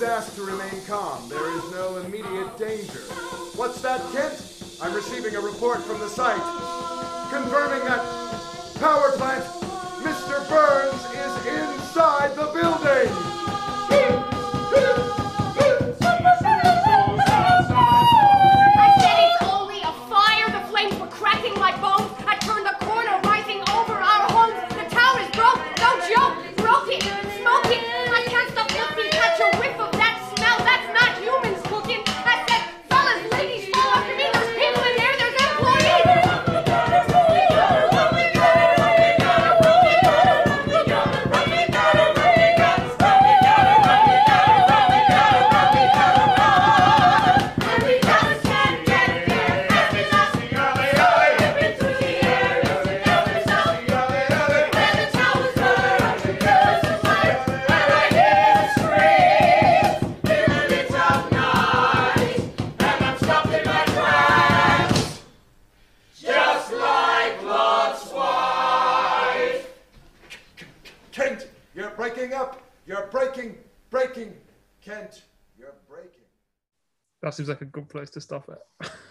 Please ask to remain calm. There is no immediate danger. What's that, Kent? I'm receiving a report from the site confirming that power plant Mister Burns is inside the building. I said it's only a fire. The flames were cracking like bones. I turned the corner, rising over our homes. The tower is broke. No joke. Broken. Smoking. I can't stop looking. Catch a whiff of that smell. That's not humans cooking. I said, fellas, ladies, fall after me. There's people in there. There's employees. Kent, you're breaking up. You're breaking, breaking. Kent, you're breaking. That seems like a good place to stop it.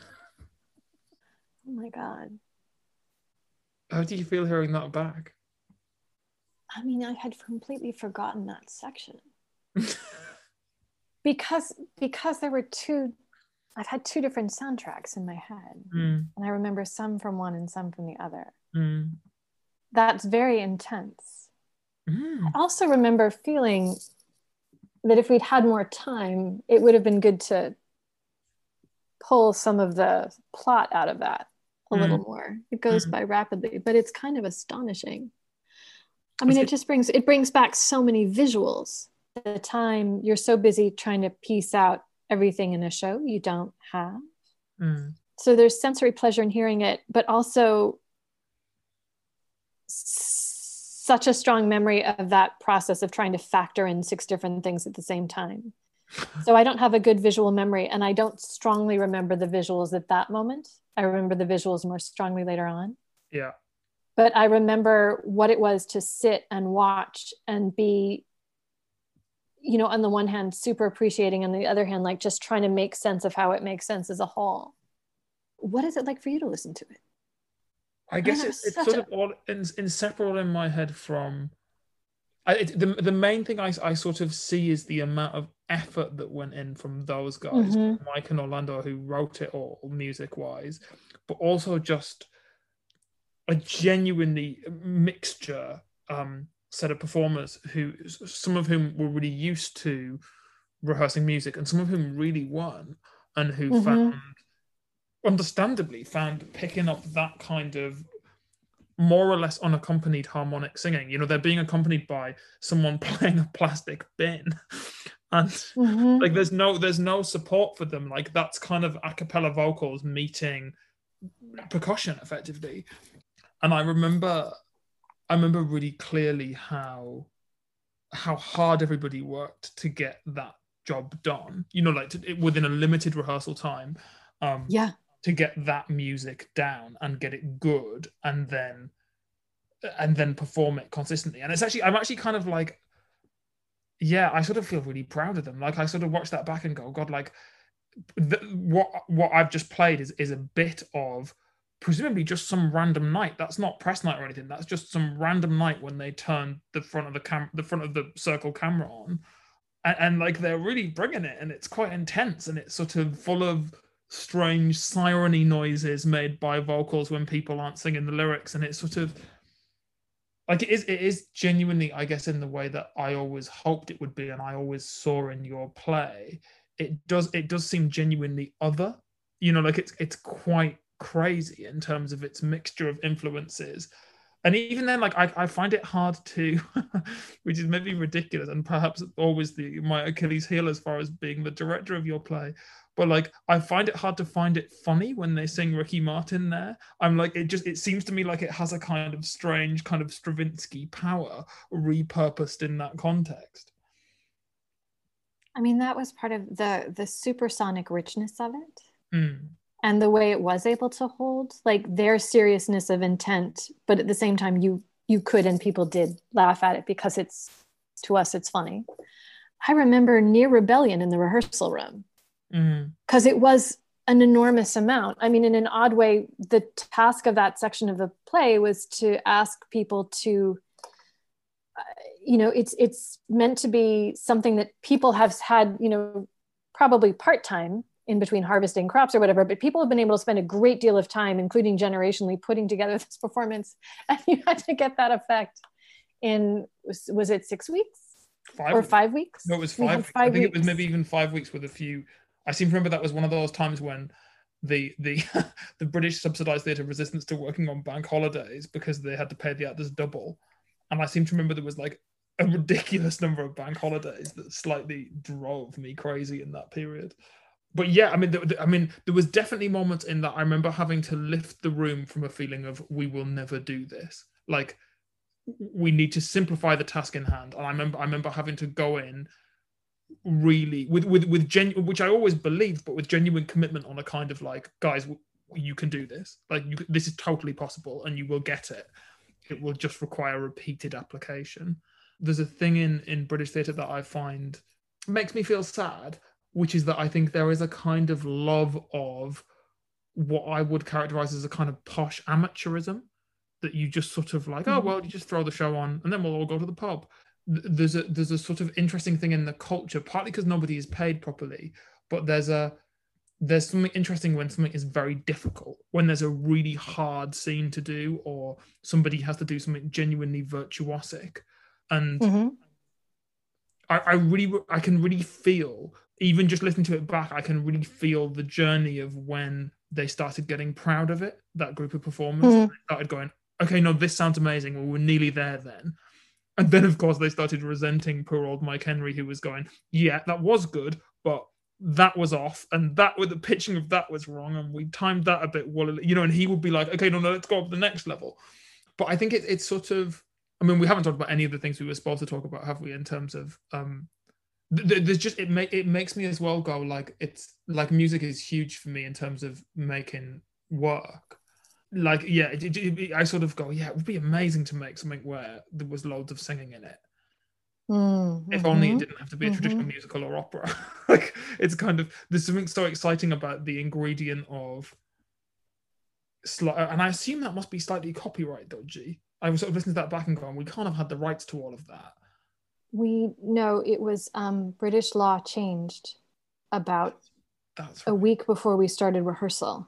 Oh my God. How do you feel hearing that back? I mean, I had completely forgotten that section. because because there were two, I've had two different soundtracks in my head. Mm. And I remember some from one and some from the other. Mm. That's very intense. Mm. I also remember feeling that if we'd had more time, it would have been good to pull some of the plot out of that a Mm. little more. It goes Mm. by rapidly, but it's kind of astonishing. I mean, it just brings it brings back so many visuals. At the time you're so busy trying to piece out everything in a show you don't have. Mm. So there's sensory pleasure in hearing it, but also such a strong memory of that process of trying to factor in six different things at the same time. So I don't have a good visual memory, and I don't strongly remember the visuals at that moment. I remember the visuals more strongly later on. Yeah. But I remember what it was to sit and watch and be, you know, on the one hand, super appreciating, on the other hand, like just trying to make sense of how it makes sense as a whole. What is it like for you to listen to it? I guess that it's, was it's such sort a- of all in, inseparable in my head from. I, it, the the main thing I, I sort of see is the amount of effort that went in from those guys, Mhm. Mike and Orlando, who wrote it all music wise, but also just a genuinely mixture um, set of performers who, some of whom were really used to rehearsing music, and some of whom really weren't, and who Mhm. found, understandably, found picking up that kind of more or less unaccompanied harmonic singing. You know, they're being accompanied by someone playing a plastic bin, and Mhm. like there's no there's no support for them. Like that's kind of a cappella vocals meeting percussion effectively. And I remember, I remember really clearly how how hard everybody worked to get that job done. You know, like to, within a limited rehearsal time. Um, Yeah. to get that music down and get it good, and then and then perform it consistently. And it's actually, I'm actually kind of like, yeah, I sort of feel really proud of them. Like I sort of watch that back and go, God, like the, what what I've just played is is a bit of presumably just some random night. That's not press night or anything. That's just some random night when they turn the front of the cam the front of the circle camera on, and, and like they're really bringing it, and it's quite intense, and it's sort of full of strange siren-y noises made by vocals when people aren't singing the lyrics, and it's sort of like it is it is genuinely, I guess, in the way that I always hoped it would be, and I always saw in your play. It does it does seem genuinely other, you know, like it's it's quite crazy in terms of its mixture of influences. And even then, like I, I find it hard to, which is maybe ridiculous and perhaps always the my Achilles heel as far as being the director of your play. But like I find it hard to find it funny when they sing Ricky Martin there. I'm like, it just it seems to me like it has a kind of strange kind of Stravinsky power repurposed in that context. I mean, that was part of the the supersonic richness of it. Mm. And the way it was able to hold like their seriousness of intent, but at the same time you you could and people did laugh at it because it's, to us it's funny. I remember near rebellion in the rehearsal room because Mm. it was an enormous amount. I mean, in an odd way, the task of that section of the play was to ask people to, uh, you know, it's it's meant to be something that people have had, you know, probably part-time in between harvesting crops or whatever, but people have been able to spend a great deal of time, including generationally, putting together this performance, and you had to get that effect in, was, was it six weeks Five or weeks. five weeks? No, it was We five. had weeks. five I think it was weeks. maybe even five weeks with a few. I seem to remember that was one of those times when the the the British subsidised theatre resistance to working on bank holidays because they had to pay the actors double, and I seem to remember there was like a ridiculous number of bank holidays that slightly drove me crazy in that period. But yeah, I mean, the, I mean, there was definitely moments in that I remember having to lift the room from a feeling of we will never do this. Like, we need to simplify the task in hand. And I remember, I remember having to go in really with with with genuine, which I always believed, but with genuine commitment on a kind of like, guys, you can do this. Like, you, this is totally possible, and you will get it. It will just require repeated application. There's a thing in in British theatre that I find makes me feel sad, which is that I think there is a kind of love of what I would characterize as a kind of posh amateurism, that you just sort of like, oh, well, you just throw the show on and then we'll all go to the pub. There's a there's a sort of interesting thing in the culture, partly because nobody is paid properly, but there's a there's something interesting when something is very difficult, when there's a really hard scene to do, or somebody has to do something genuinely virtuosic. And Mm-hmm. I, I really, I can really feel, even just listening to it back, I can really feel the journey of when they started getting proud of it, that group of performers. Mhm. They started going, okay, no, this sounds amazing. Well, we're nearly there then. And then, of course, they started resenting poor old Mike Henry, who was going, yeah, that was good, but that was off. And that with the pitching of that was wrong. And we timed that a bit woolly, you know, and he would be like, okay, no, no, let's go up to the next level. But I think it, it's sort of, I mean, we haven't talked about any of the things we were supposed to talk about, have we, in terms of, um, th- there's just, it, ma- it makes me as well go, like, it's, like, music is huge for me in terms of making work. Like, yeah, it, it, it, I sort of go, yeah, it would be amazing to make something where there was loads of singing in it. Mm-hmm. If only it didn't have to be a Mhm. traditional musical or opera. Like, it's kind of, there's something so exciting about the ingredient of, sli- and I assume that must be slightly copyright dodgy. I was sort of listening to that back and going, we can't have had the rights to all of that. We know it was um, British law changed about That's a right. week before we started rehearsal,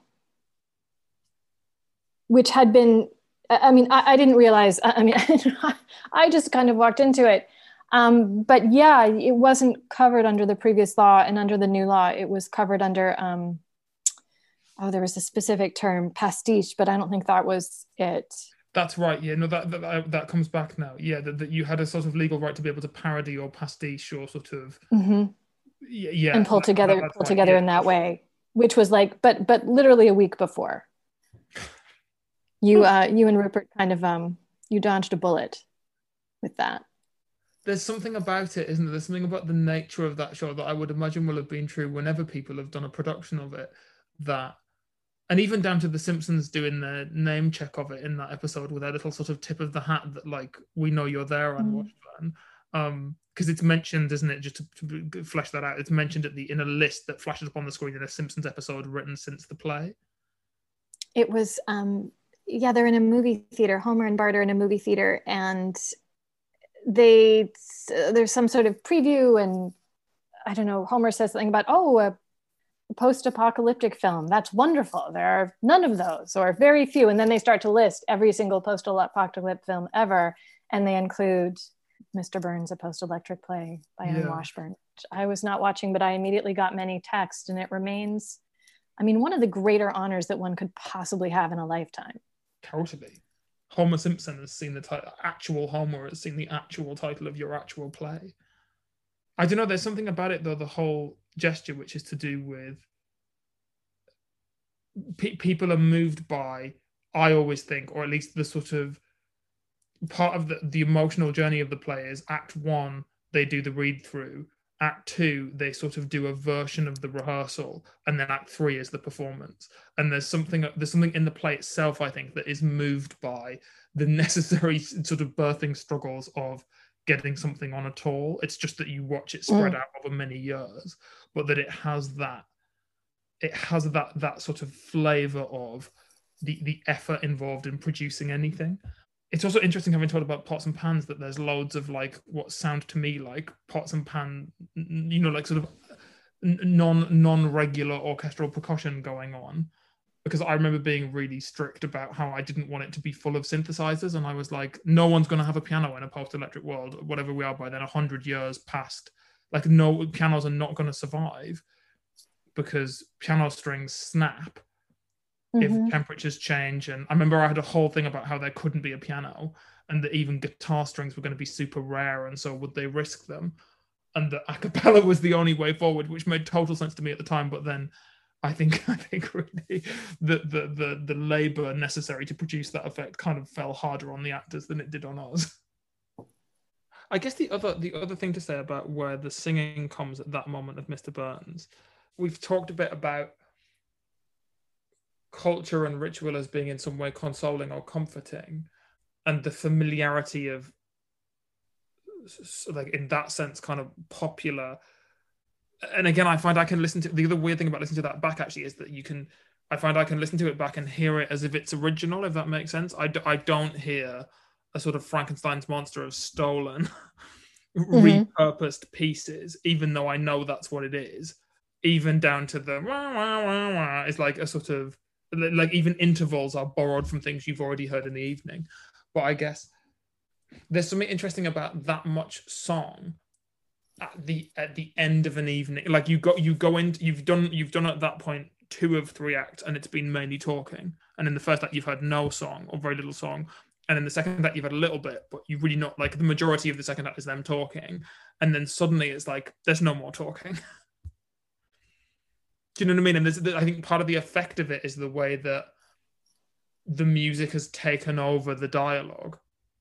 which had been, I I mean, I, I didn't realize, I, I mean, I just kind of walked into it. Um, but yeah, it wasn't covered under the previous law, and under the new law, it was covered under, um, oh, there was a specific term, pastiche, but I don't think that was it. That's right. Yeah, no, that that, that comes back now. Yeah, that, that you had a sort of legal right to be able to parody or pastiche or sort of, Mm-hmm. yeah, yeah And pull that- together, that- that's pull right, together yeah. in that way, which was like, but but literally a week before. You uh, you and Rupert kind of um, you dodged a bullet with that. There's something about it, isn't there? There's something about the nature of that show that I would imagine will have been true whenever people have done a production of it. That, and even down to The Simpsons doing their name check of it in that episode with their little sort of tip of the hat that, like, we know you're there on Mm. Washburn. Um, because it's mentioned, isn't it? Just to, to flesh that out, it's mentioned at the in a list that flashes up on the screen in a Simpsons episode written since the play. It was um, yeah, they're in a movie theater. Homer and Bart are in a movie theater, and they there's some sort of preview, and I don't know. Homer says something about, oh, a post-apocalyptic film. That's wonderful. There are none of those, or very few. And then they start to list every single post-apocalyptic film ever, and they include Mister Burns, A Post-Electric Play by Anne Yeah. Washburn, which I was not watching, but I immediately got many texts, and it remains, I mean, one of the greater honors that one could possibly have in a lifetime. Totally. Homer Simpson has seen the title, actual Homer has seen the actual title of your actual play. I don't know, there's something about it, though, the whole gesture, which is to do with pe- people are moved by, I always think, or at least the sort of part of the, the emotional journey of the play is act one, they do the read through. Act two, they sort of do a version of the rehearsal, and then act three is the performance. And there's something there's something in the play itself, I think, that is moved by the necessary sort of birthing struggles of getting something on at all. It's just that you watch it spread Mm. out over many years, but that it has that it has that that sort of flavor of the the effort involved in producing anything. It's also interesting having talked about pots and pans that there's loads of like what sound to me like pots and pan, you know, like sort of non non-regular orchestral percussion going on. Because I remember being really strict about how I didn't want it to be full of synthesizers, and I was like, no one's going to have a piano in a post-electric world, whatever we are by then, a hundred years past. Like, no, pianos are not going to survive because piano strings snap Mhm. if temperatures change. And I remember I had a whole thing about how there couldn't be a piano, and that even guitar strings were going to be super rare, and so would they risk them? And that a cappella was the only way forward, which made total sense to me at the time, but then I think I think really the, the the the labor necessary to produce that effect kind of fell harder on the actors than it did on us. I guess the other the other thing to say about where the singing comes at that moment of Mister Burns, we've talked a bit about culture and ritual as being in some way consoling or comforting, and the familiarity of, like in that sense, kind of popular. And again, I find I can listen to the other weird thing about listening to that back actually is that you can, I find I can listen to it back and hear it as if it's original, if that makes sense. I, d- I don't hear a sort of Frankenstein's monster of stolen, Mhm. repurposed pieces, even though I know that's what it is. Even down to the wah, wah, wah, wah, it's like a sort of, like even intervals are borrowed from things you've already heard in the evening. But I guess there's something interesting about that much song at the at the end of an evening. Like you go you go in, you've done you've done at that point two of three acts, and it's been mainly talking. And in the first act you've had no song or very little song, and in the second act you've had a little bit, but you've really not, like the majority of the second act is them talking, and then suddenly it's like there's no more talking. Do you know what I mean? And there's, I think part of the effect of it is the way that the music has taken over the dialogue.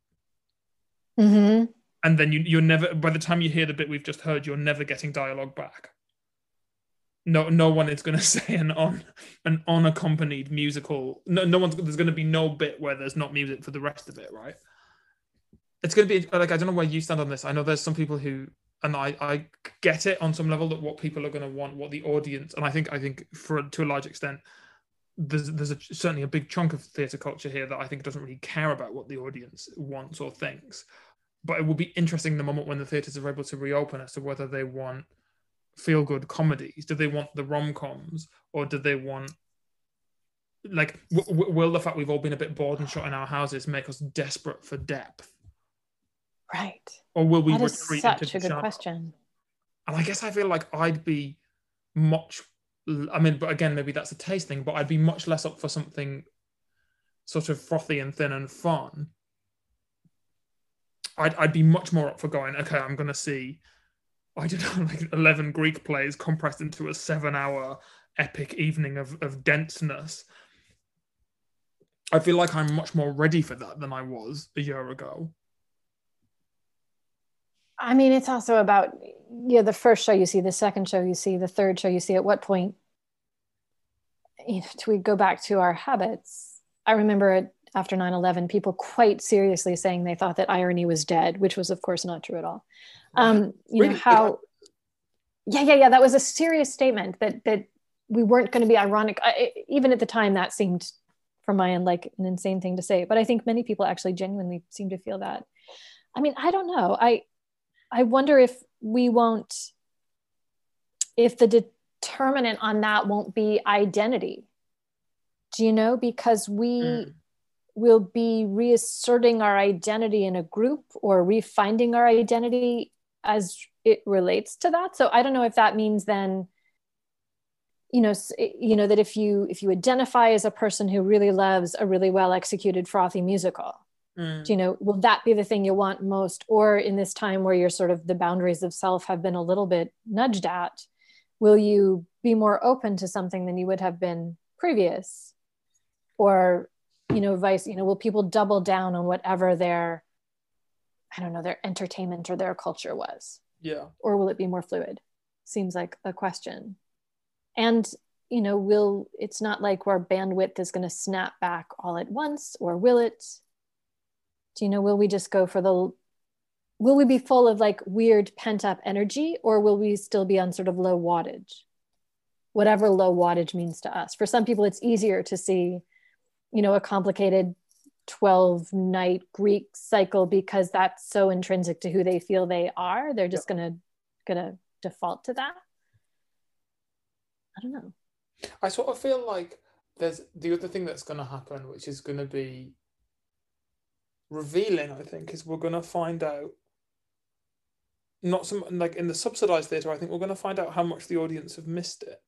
Mhm. And then you, you're never, by the time you hear the bit we've just heard, you're never getting dialogue back. No, no one is going to say an on an unaccompanied musical. No, no one's. There's going to be no bit where there's not music for the rest of it, right? It's going to be like, I don't know where you stand on this. I know there's some people who, and I, I get it on some level, that what people are going to want, what the audience, and I think, I think for to a large extent, there's there's a, certainly a big chunk of theatre culture here that I think doesn't really care about what the audience wants or thinks. But it will be interesting the moment when the theatres are able to reopen as to whether they want feel-good comedies. Do they want the rom-coms, or do they want, like, w- w- will the fact we've all been a bit bored and shut in our houses make us desperate for depth? Right. Or will we That is retreat such into a good genre? question. And I guess I feel like I'd be much, I mean, but again, maybe that's a taste thing, but I'd be much less up for something sort of frothy and thin and fun. I'd, I'd be much more up for going, okay, I'm going to see, I don't know, like eleven Greek plays compressed into a seven hour epic evening of, of denseness. I feel like I'm much more ready for that than I was a year ago. I mean, it's also about, you know, the first show you see, the second show you see, the third show you see. At what point, you know, do we go back to our habits? I remember it, after nine eleven, people quite seriously saying they thought that irony was dead, which was, of course, not true at all. Um, you Really? know, how, yeah, yeah, yeah, that was a serious statement that that we weren't going to be ironic. I, even at the time, that seemed, from my end, like an insane thing to say. But I think many people actually genuinely seem to feel that. I mean, I don't know. I I wonder if we won't, if the determinant on that won't be identity. Do you know? Because we mm. will be reasserting our identity in a group, or refinding our identity as it relates to that. So I don't know if that means then, you know, you know, that if you, if you identify as a person who really loves a really well executed frothy musical, mm. you know, will that be the thing you want most? Or in this time where you're sort of, the boundaries of self have been a little bit nudged at, will you be more open to something than you would have been previous? Or, you know, vice, you know, will people double down on whatever their, I don't know, their entertainment or their culture was? Yeah. Or will it be more fluid? Seems like a question. And, you know, will, it's not like our bandwidth is going to snap back all at once, or will it? Do you know, will we just go for the will we be full of like weird pent up energy, or will we still be on sort of low wattage? Whatever low wattage means to us. For some people, it's easier to see, you know, a complicated twelve night Greek cycle because that's so intrinsic to who they feel they are. They're just yep. gonna gonna default to that. I don't know. I sort of feel like there's the other thing that's going to happen, which is going to be revealing, I think, is we're going to find out, not some like in the subsidized theatre, I think we're going to find out how much the audience have missed it.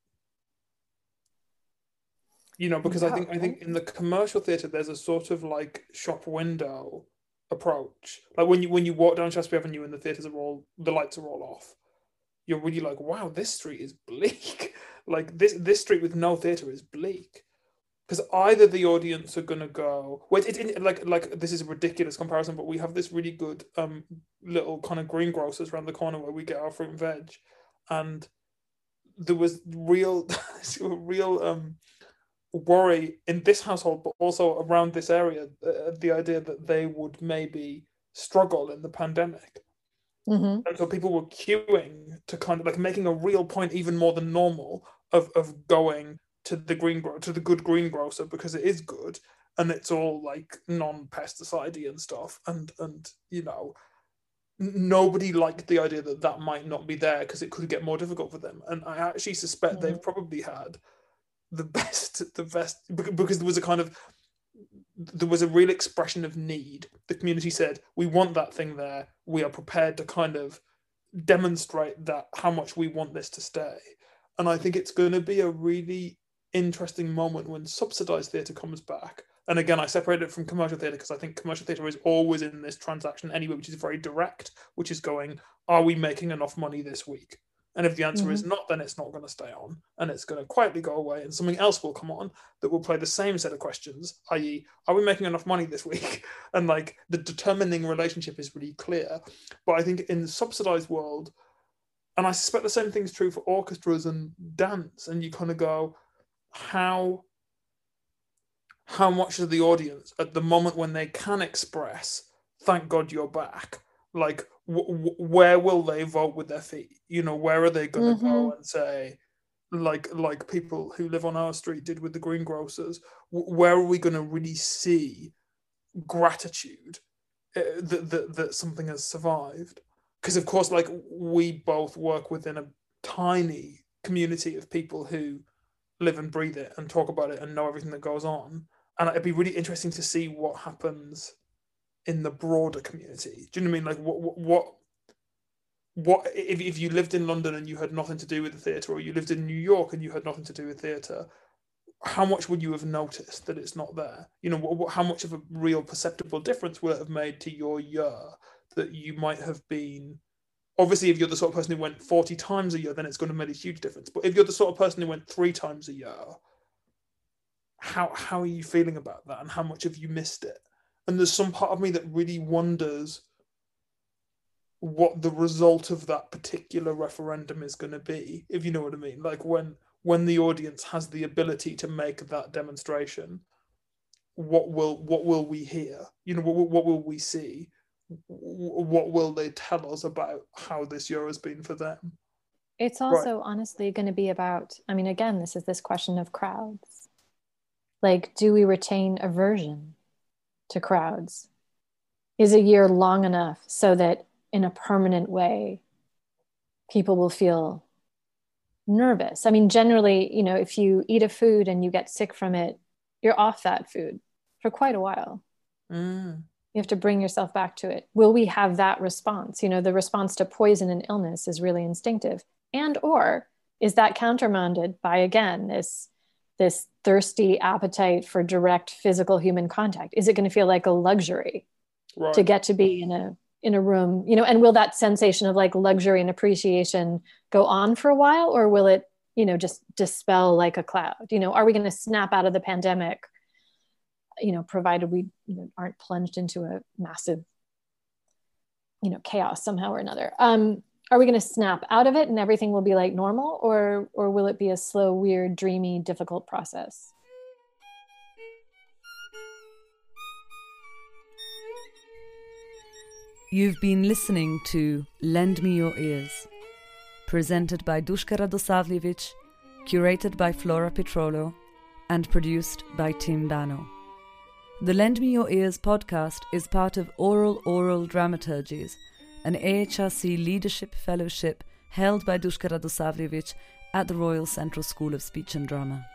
You know, because yeah, I think okay. I think in the commercial theatre, there's a sort of like shop window approach. Like when you when you walk down Shaftesbury Avenue and the theatres are all, the lights are all off, you're really like, wow, this street is bleak. Like this this street with no theatre is bleak. Because either the audience are gonna go, wait, it, it, like like this is a ridiculous comparison, but we have this really good um little kind of greengrocers around the corner where we get our fruit and veg, and there was real, real um worry in this household, but also around this area, uh, the idea that they would maybe struggle in the pandemic. Mm-hmm. And so people were queuing to kind of like making a real point, even more than normal, of of going to the green to the good greengrocer because it is good and it's all like non-pesticide and stuff, and and you know nobody liked the idea that that might not be there because it could get more difficult for them. And I actually suspect mm-hmm. they've probably had the best the best because there was a kind of there was a real expression of need. The community said, we want that thing there, we are prepared to kind of demonstrate that how much we want this to stay. And I think it's going to be a really interesting moment when subsidized theatre comes back. And again, I separate it from commercial theatre because I think commercial theatre is always in this transaction anyway, which is very direct, which is going, are we making enough money this week? And if the answer mm-hmm. is not, then it's not going to stay on and it's going to quietly go away and something else will come on that will play the same set of questions, that is, are we making enough money this week? And like the determining relationship is really clear. But I think in the subsidized world, and I suspect the same thing is true for orchestras and dance, and you kind of go, how, how much of the audience at the moment when they can express, thank God you're back, like, w- w- where will they vote with their feet? You know, where are they going to mm-hmm. go and say, like, like people who live on our street did with the greengrocers, w- where are we going to really see gratitude uh, that, that that something has survived? Because of course, like, we both work within a tiny community of people who live and breathe it and talk about it and know everything that goes on. And it'd be really interesting to see what happens in the broader community. Do you know what I mean? Like, what, what, what if, if you lived in London and you had nothing to do with the theatre, or you lived in New York and you had nothing to do with theatre, how much would you have noticed that it's not there? You know, what, how much of a real perceptible difference will it have made to your year that you might have been? Obviously, if you're the sort of person who went forty times a year, then it's going to make a huge difference. But if you're the sort of person who went three times a year, how how are you feeling about that, and how much have you missed it? And there's some part of me that really wonders what the result of that particular referendum is going to be, if you know what I mean. Like when when the audience has the ability to make that demonstration, what will what will we hear? You know, what, what will we see? What will they tell us about how this year has been for them? It's also right. honestly going to be about, I mean, again, this is this question of crowds. Like, do we retain aversion to crowds? Is a year long enough so that in a permanent way, people will feel nervous? I mean, generally, you know, if you eat a food and you get sick from it, you're off that food for quite a while. Mm. You have to bring yourself back to it. Will we have that response? You know, the response to poison and illness is really instinctive. And or is that countermanded by, again, this, this thirsty appetite for direct physical human contact? Is it going to feel like a luxury right. to get to be in a in a room? You know, and will that sensation of like luxury and appreciation go on for a while, or will it, you know, just dispel like a cloud? You know, are we going to snap out of the pandemic, you know, provided we you know, aren't plunged into a massive, you know, chaos somehow or another? Um, are we going to snap out of it and everything will be like normal, or or will it be a slow, weird, dreamy, difficult process? You've been listening to Lend Me Your Ears, presented by Duška Radosavljević, curated by Flora Petrolo, and produced by Tim Bano. The Lend Me Your Ears podcast is part of Oral Oral Dramaturgies, an A H R C Leadership Fellowship held by Duška Radosavljević at the Royal Central School of Speech and Drama.